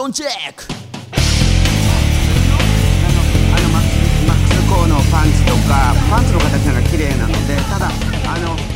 ソンチェック。 マックスコーのパンツとかパンツの形が綺麗なので、ただ